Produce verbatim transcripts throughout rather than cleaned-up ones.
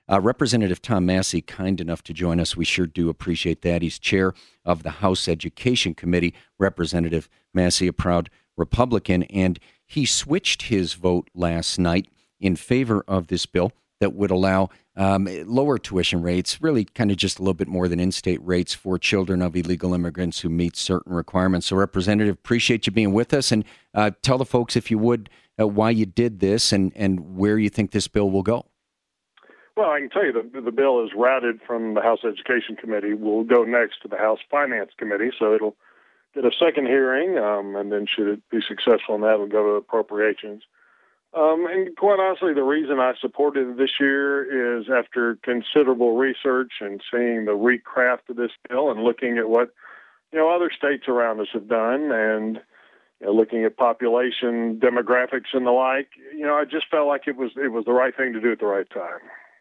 Uh, Representative Tom Massie, kind enough to join us. We sure do appreciate that. He's chair of the House Education Committee. Representative Massie, a proud Republican, and he switched his vote last night in favor of this bill that would allow um, lower tuition rates, really kind of just a little bit more than in-state rates for children of illegal immigrants who meet certain requirements. So, Representative, appreciate you being with us, and uh, tell the folks, if you would, uh, why you did this and, and where you think this bill will go. Well, I can tell you the, the bill is routed from the House Education Committee. Will go next to the House Finance Committee, so it'll get a second hearing, um, and then should it be successful in that, it'll go to appropriations. Um, and quite honestly, the reason I supported it this year is after considerable research and seeing the recraft of this bill and looking at what, you know, other states around us have done and, you know, looking at population demographics and the like, you know, I just felt like it was it was the right thing to do at the right time.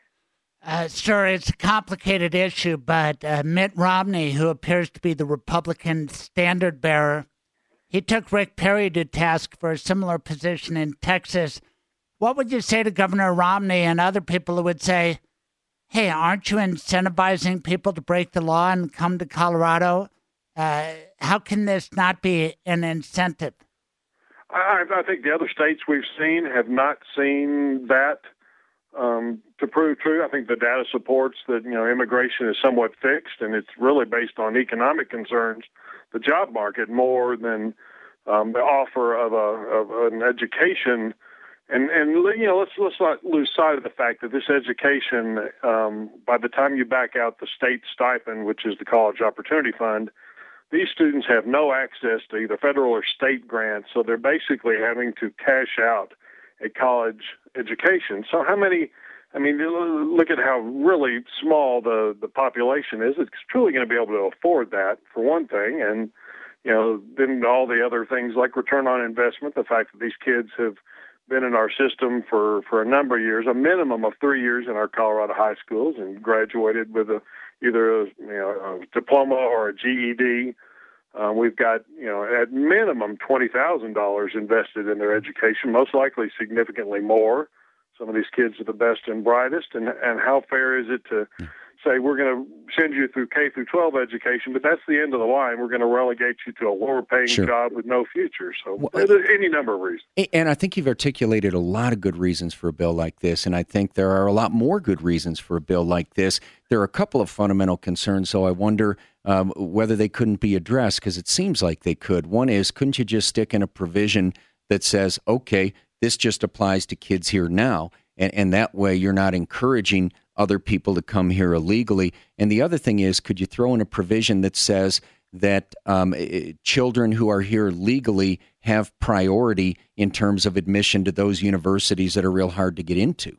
Uh, sir, it's a complicated issue, but uh, Mitt Romney, who appears to be the Republican standard bearer, he took Rick Perry to task for a similar position in Texas. What would you say to Governor Romney and other people who would say, hey, aren't you incentivizing people to break the law and come to Colorado? Uh, how can this not be an incentive? I, I think the other states we've seen have not seen that um, to prove true. I think the data supports that, you know, immigration is somewhat fixed, and it's really based on economic concerns, the job market, more than um, the offer of a of an education. And and you know, let's let's not lose sight of the fact that this education, um, by the time you back out the state stipend, which is the College Opportunity Fund, these students have no access to either federal or state grants, so they're basically having to cash out a college education. So how many? I mean, look at how really small the, the population is. It's truly going to be able to afford that, for one thing. And, you know, then all the other things like return on investment, the fact that these kids have been in our system for, for a number of years, a minimum of three years in our Colorado high schools, and graduated with a, either a, you know, a diploma or a G E D. Uh, we've got, you know, at minimum twenty thousand dollars invested in their education, most likely significantly more. Some of these kids are the best and brightest, and and how fair is it to say we're going to send you through K through twelve education, but that's the end of the line. We're going to relegate you to a lower paying sure. job with no future. So well, there's any number of reasons. And I think you've articulated a lot of good reasons for a bill like this, and I think there are a lot more good reasons for a bill like this. There are a couple of fundamental concerns, so I wonder um, whether they couldn't be addressed, because it seems like they could. One is, couldn't you just stick in a provision that says, okay, this just applies to kids here now, and, and that way you're not encouraging other people to come here illegally. And the other thing is, could you throw in a provision that says that um, children who are here legally have priority in terms of admission to those universities that are real hard to get into?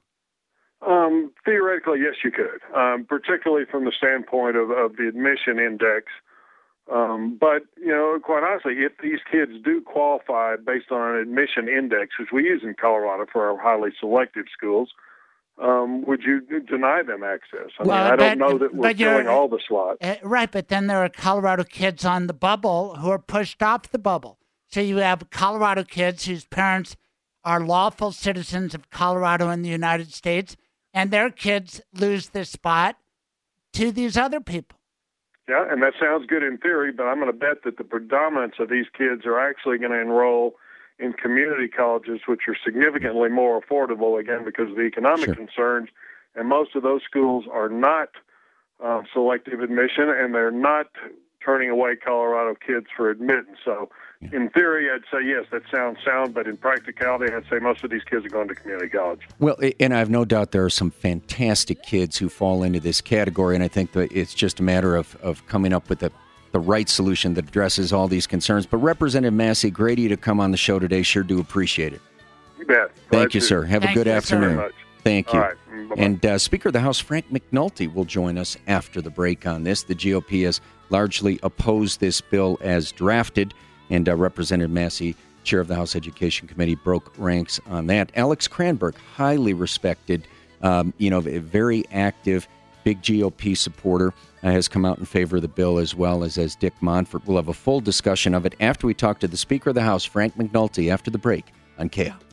Um, theoretically, yes, you could, um, particularly from the standpoint of, of the admission index. Um, but, you know, quite honestly, if these kids do qualify based on an admission index, which we use in Colorado for our highly selective schools, um, would you deny them access? I well, mean, I but, don't know that we're filling all the slots. Uh, right, but then there are Colorado kids on the bubble who are pushed off the bubble. So you have Colorado kids whose parents are lawful citizens of Colorado and the United States, and their kids lose their spot to these other people. Yeah, and that sounds good in theory, but I'm going to bet that the predominance of these kids are actually going to enroll in community colleges, which are significantly more affordable, again, because of the economic sure. concerns. And most of those schools are not uh, selective admission, and they're not turning away Colorado kids for admittance. So yeah. in theory, I'd say, yes, that sounds sound, but in practicality, I'd say most of these kids are going to community college. Well, and I have no doubt there are some fantastic kids who fall into this category, and I think that it's just a matter of, of coming up with the, the right solution that addresses all these concerns. But Representative Massie, great of you to come on the show today. Sure do appreciate it. You bet. Thank you, sir. Have Thank a good you afternoon. Much. Thank you. All right. And uh, Speaker of the House Frank McNulty will join us after the break on this. The G O P has largely opposed this bill as drafted, and uh, Representative Massie, chair of the House Education Committee, broke ranks on that. Alex Cranberg, highly respected, um, you know, a very active, big G O P supporter, uh, has come out in favor of the bill, as well as as Dick Monfort. We'll have a full discussion of it after we talk to the Speaker of the House, Frank McNulty, after the break on K O.